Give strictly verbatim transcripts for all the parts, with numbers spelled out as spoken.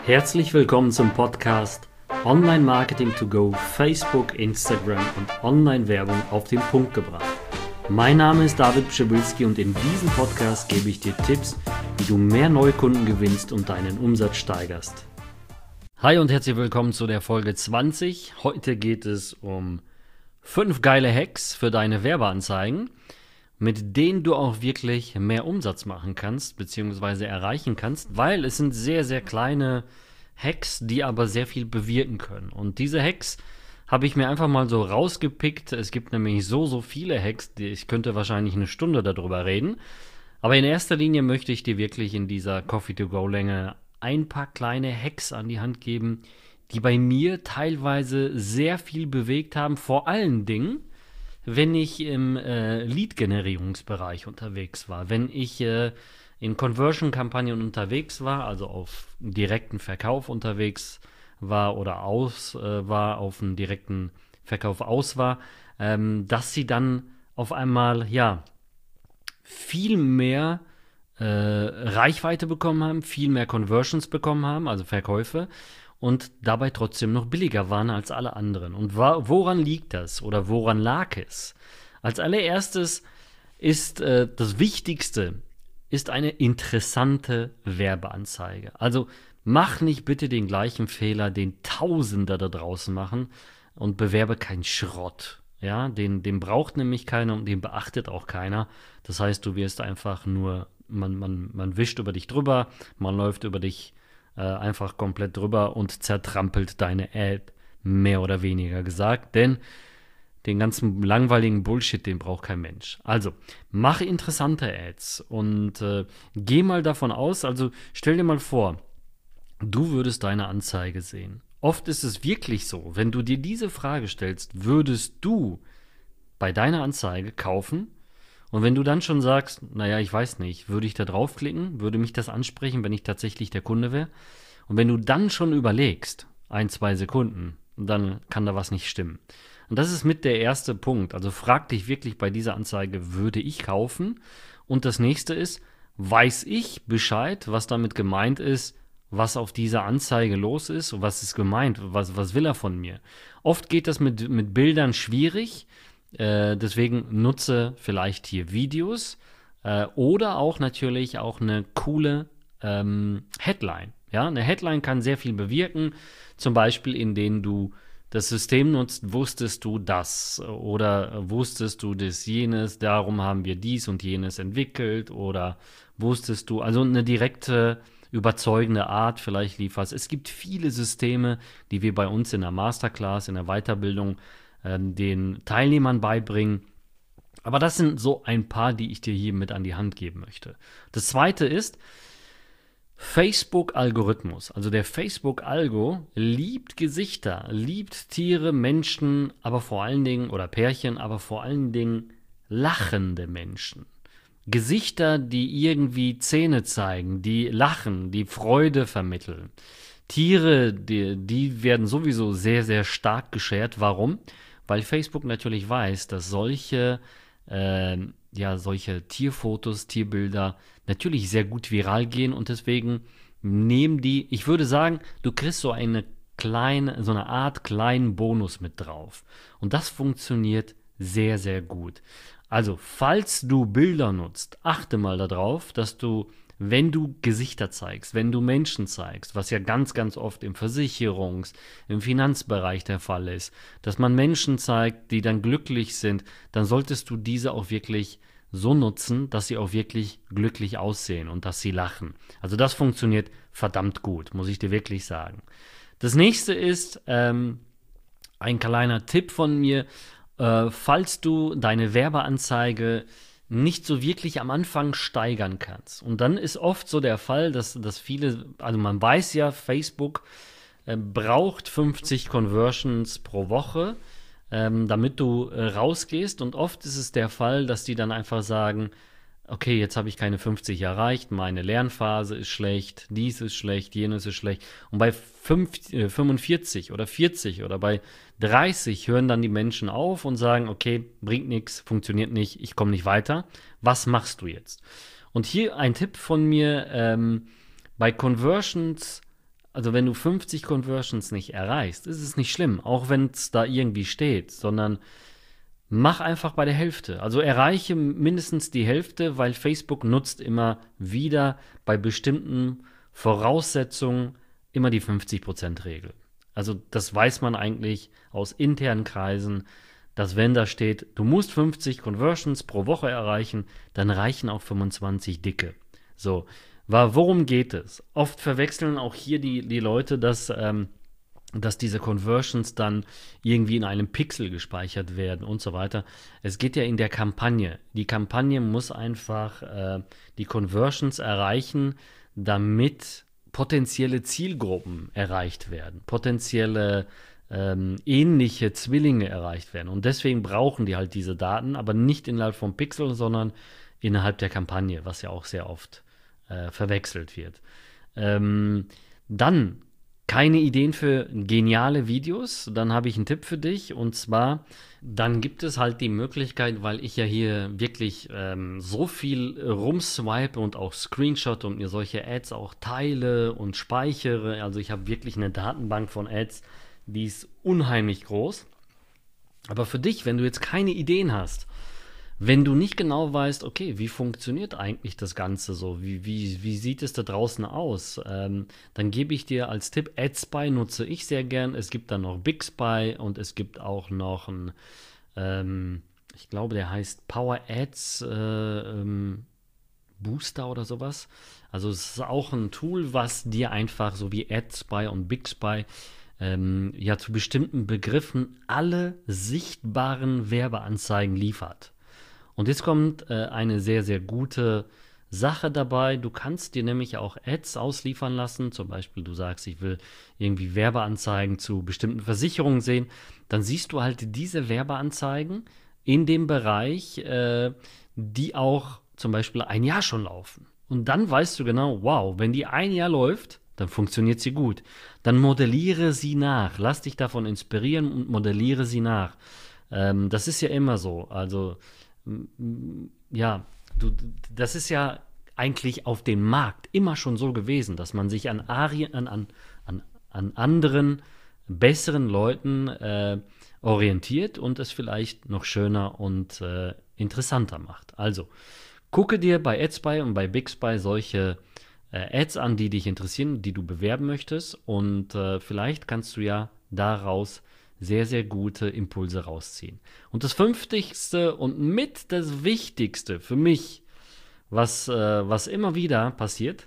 Herzlich willkommen zum Podcast Online Marketing to Go, Facebook, Instagram und Online-Werbung auf den Punkt gebracht. Mein Name ist David Pschibilski und in diesem Podcast gebe ich dir Tipps, wie du mehr Neukunden gewinnst und deinen Umsatz steigerst. Hi und herzlich willkommen zu der Folge zwanzig. Heute geht es um fünf geile Hacks für deine Werbeanzeigen, mit denen du auch wirklich mehr Umsatz machen kannst bzw. erreichen kannst, weil es sind sehr, sehr kleine Hacks, die aber sehr viel bewirken können. Und diese Hacks habe ich mir einfach mal so rausgepickt. Es gibt nämlich so, so viele Hacks, die, ich könnte wahrscheinlich eine Stunde darüber reden. Aber in erster Linie möchte ich dir wirklich in dieser Coffee-to-Go-Länge ein paar kleine Hacks an die Hand geben, die bei mir teilweise sehr viel bewegt haben, vor allen Dingen, wenn ich im äh, Lead-Generierungsbereich unterwegs war, wenn ich äh, in Conversion-Kampagnen unterwegs war, also auf direkten Verkauf unterwegs war oder aus äh, war, auf einen direkten Verkauf aus war, ähm, dass sie dann auf einmal, ja, viel mehr äh, Reichweite bekommen haben, viel mehr Conversions bekommen haben, also Verkäufe, und dabei trotzdem noch billiger waren als alle anderen. Und wa- woran liegt das oder woran lag es? Als allererstes ist äh, das Wichtigste, ist eine interessante Werbeanzeige. Also mach nicht bitte den gleichen Fehler, den Tausender da draußen machen, und bewerbe keinen Schrott. Ja, den, den braucht nämlich keiner und den beachtet auch keiner. Das heißt, du wirst einfach nur, man, man, man wischt über dich drüber, man läuft über dich äh, einfach komplett drüber und zertrampelt deine Ad, mehr oder weniger gesagt. Denn den ganzen langweiligen Bullshit, den braucht kein Mensch. Also, mach interessante Ads und äh, geh mal davon aus, also stell dir mal vor, du würdest deine Anzeige sehen. Oft ist es wirklich so, wenn du dir diese Frage stellst, würdest du bei deiner Anzeige kaufen? Und wenn du dann schon sagst, naja, ich weiß nicht, würde ich da draufklicken? Würde mich das ansprechen, wenn ich tatsächlich der Kunde wäre? Und wenn du dann schon überlegst, ein, zwei Sekunden, dann kann da was nicht stimmen. Und das ist mit der erste Punkt. Also frag dich wirklich bei dieser Anzeige, würde ich kaufen? Und das nächste ist, weiß ich Bescheid, was damit gemeint ist, was auf dieser Anzeige los ist? Was ist gemeint? Was, was will er von mir? Oft geht das mit, mit Bildern schwierig. Äh, deswegen nutze vielleicht hier Videos äh, oder auch natürlich auch eine coole ähm, Headline. Ja, eine Headline kann sehr viel bewirken, zum Beispiel indem du das System nutzt, wusstest du das oder wusstest du das jenes, darum haben wir dies und jenes entwickelt oder wusstest du, also eine direkte, überzeugende Art vielleicht lieferst. Es gibt viele Systeme, die wir bei uns in der Masterclass, in der Weiterbildung äh, den Teilnehmern beibringen. Aber das sind so ein paar, die ich dir hier mit an die Hand geben möchte. Das zweite ist, Facebook-Algorithmus, also der Facebook-Algo liebt Gesichter, liebt Tiere, Menschen, aber vor allen Dingen, oder Pärchen, aber vor allen Dingen lachende Menschen. Gesichter, die irgendwie Zähne zeigen, die lachen, die Freude vermitteln. Tiere, die, die werden sowieso sehr, sehr stark geshared. Warum? Weil Facebook natürlich weiß, dass solche äh, ja, solche Tierfotos, Tierbilder natürlich sehr gut viral gehen und deswegen nehmen die, ich würde sagen, du kriegst so eine kleine, so eine Art kleinen Bonus mit drauf. Und das funktioniert sehr, sehr gut. Also, falls du Bilder nutzt, achte mal darauf, dass du, wenn du Gesichter zeigst, wenn du Menschen zeigst, was ja ganz, ganz oft im Versicherungs-, im Finanzbereich der Fall ist, dass man Menschen zeigt, die dann glücklich sind, dann solltest du diese auch wirklich so nutzen, dass sie auch wirklich glücklich aussehen und dass sie lachen. Also das funktioniert verdammt gut, muss ich dir wirklich sagen. Das nächste ist ähm, ein kleiner Tipp von mir, äh, falls du deine Werbeanzeige nicht so wirklich am Anfang steigern kannst. Und dann ist oft so der Fall, dass, dass viele, also man weiß ja, Facebook äh, braucht fünfzig Conversions pro Woche, ähm, damit du äh, rausgehst. Und oft ist es der Fall, dass die dann einfach sagen, okay, jetzt habe ich keine fünfzig erreicht, meine Lernphase ist schlecht, dies ist schlecht, jenes ist schlecht. Und bei fünf, äh, fünfundvierzig oder vierzig oder bei dreißig hören dann die Menschen auf und sagen, okay, bringt nichts, funktioniert nicht, ich komme nicht weiter. Was machst du jetzt? Und hier ein Tipp von mir, ähm, bei Conversions also wenn du fünfzig Conversions nicht erreichst, ist es nicht schlimm, auch wenn es da irgendwie steht, sondern mach einfach bei der Hälfte. Also erreiche mindestens die Hälfte, weil Facebook nutzt immer wieder bei bestimmten Voraussetzungen immer die fünfzig Prozent Regel. Also das weiß man eigentlich aus internen Kreisen, dass wenn da steht, du musst fünfzig Conversions pro Woche erreichen, dann reichen auch fünfundzwanzig dicke. So, worum geht es? Oft verwechseln auch hier die, die Leute, dass, ähm, dass diese Conversions dann irgendwie in einem Pixel gespeichert werden und so weiter. Es geht ja in der Kampagne. Die Kampagne muss einfach äh, die Conversions erreichen, damit potenzielle Zielgruppen erreicht werden, potenzielle ähm, ähnliche Zwillinge erreicht werden. Und deswegen brauchen die halt diese Daten, aber nicht innerhalb vom Pixel, sondern innerhalb der Kampagne, was ja auch sehr oft äh, verwechselt wird. Ähm, dann keine Ideen für geniale Videos, dann habe ich einen Tipp für dich, und zwar, dann gibt es halt die Möglichkeit, weil ich ja hier wirklich ähm, so viel rumswipe und auch Screenshot und mir solche Ads auch teile und speichere, also ich habe wirklich eine Datenbank von Ads, die ist unheimlich groß. Aber für dich, wenn du jetzt keine Ideen hast, wenn du nicht genau weißt, okay, wie funktioniert eigentlich das Ganze so, wie, wie, wie sieht es da draußen aus, ähm, dann gebe ich dir als Tipp, AdSpy nutze ich sehr gern. Es gibt dann noch BigSpy und es gibt auch noch ein, ähm, ich glaube, der heißt Power Ads äh, ähm, Booster oder sowas. Also es ist auch ein Tool, was dir einfach, so wie AdSpy und BigSpy, ähm, ja zu bestimmten Begriffen alle sichtbaren Werbeanzeigen liefert. Und jetzt kommt äh, eine sehr, sehr gute Sache dabei. Du kannst dir nämlich auch Ads ausliefern lassen. Zum Beispiel, du sagst, ich will irgendwie Werbeanzeigen zu bestimmten Versicherungen sehen. Dann siehst du halt diese Werbeanzeigen in dem Bereich, äh, die auch zum Beispiel ein Jahr schon laufen. Und dann weißt du genau, wow, wenn die ein Jahr läuft, dann funktioniert sie gut. Dann modelliere sie nach. Lass dich davon inspirieren und modelliere sie nach. Ähm, das ist ja immer so. Also ja, du, das ist ja eigentlich auf dem Markt immer schon so gewesen, dass man sich an, Ari, an, an, an, an anderen, besseren Leuten äh, orientiert und es vielleicht noch schöner und äh, interessanter macht. Also, gucke dir bei AdSpy und bei BigSpy solche äh, Ads an, die dich interessieren, die du bewerben möchtest, und äh, vielleicht kannst du ja daraus sehr, sehr gute Impulse rausziehen. Und das fünfzigste und mit das Wichtigste für mich, was, äh, was immer wieder passiert,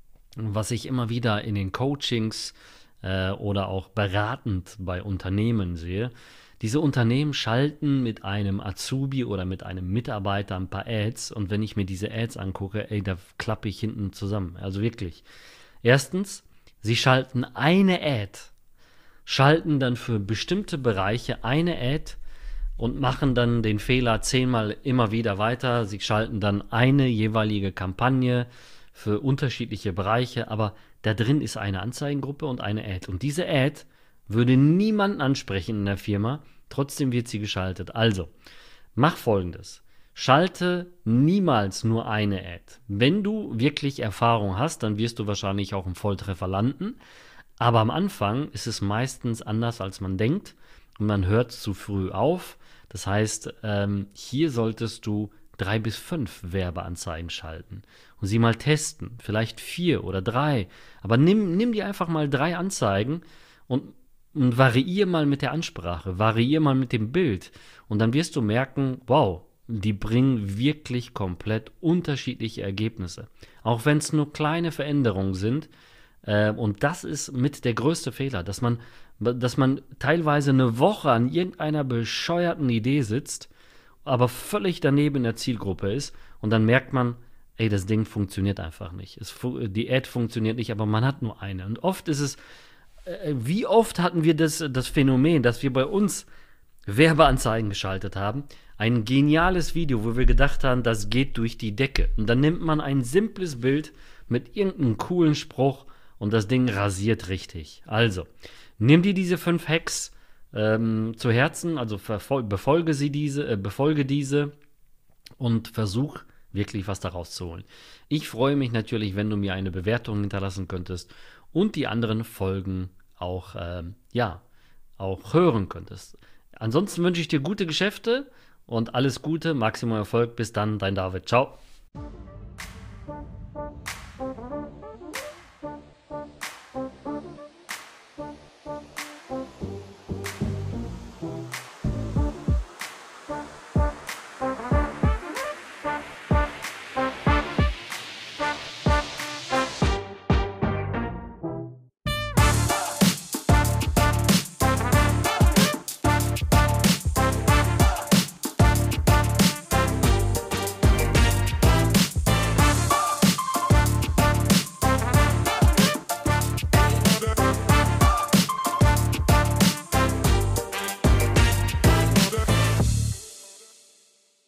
was ich immer wieder in den Coachings äh, oder auch beratend bei Unternehmen sehe, diese Unternehmen schalten mit einem Azubi oder mit einem Mitarbeiter ein paar Ads, und wenn ich mir diese Ads angucke, ey, da klappe ich hinten zusammen. Also wirklich. Erstens, sie schalten eine Ad, schalten dann für bestimmte Bereiche eine Ad und machen dann den Fehler zehnmal immer wieder weiter. Sie schalten dann eine jeweilige Kampagne für unterschiedliche Bereiche, aber da drin ist eine Anzeigengruppe und eine Ad. Und diese Ad würde niemanden ansprechen in der Firma, trotzdem wird sie geschaltet. Also, mach Folgendes. Schalte niemals nur eine Ad. Wenn du wirklich Erfahrung hast, dann wirst du wahrscheinlich auch im Volltreffer landen. Aber am Anfang ist es meistens anders, als man denkt, und man hört zu früh auf. Das heißt, ähm, hier solltest du drei bis fünf Werbeanzeigen schalten und sie mal testen, vielleicht vier oder drei. Aber nimm, nimm dir einfach mal drei Anzeigen und, und variiere mal mit der Ansprache, variiere mal mit dem Bild, und dann wirst du merken, wow, die bringen wirklich komplett unterschiedliche Ergebnisse. Auch wenn es nur kleine Veränderungen sind. Und das ist mit der größte Fehler, dass man, dass man teilweise eine Woche an irgendeiner bescheuerten Idee sitzt, aber völlig daneben in der Zielgruppe ist, und dann merkt man, ey, das Ding funktioniert einfach nicht. Es, die Ad funktioniert nicht, aber man hat nur eine. Und oft ist es, äh, wie oft hatten wir das, das Phänomen, dass wir bei uns Werbeanzeigen geschaltet haben, ein geniales Video, wo wir gedacht haben, das geht durch die Decke. Und dann nimmt man ein simples Bild mit irgendeinem coolen Spruch, und das Ding rasiert richtig. Also, nimm dir diese fünf Hacks ähm, zu Herzen, also verfol- befolge sie diese, äh, befolge diese und versuch wirklich was daraus zu holen. Ich freue mich natürlich, wenn du mir eine Bewertung hinterlassen könntest und die anderen Folgen auch, ähm, ja, auch hören könntest. Ansonsten wünsche ich dir gute Geschäfte und alles Gute, Maximum Erfolg. Bis dann, dein David. Ciao.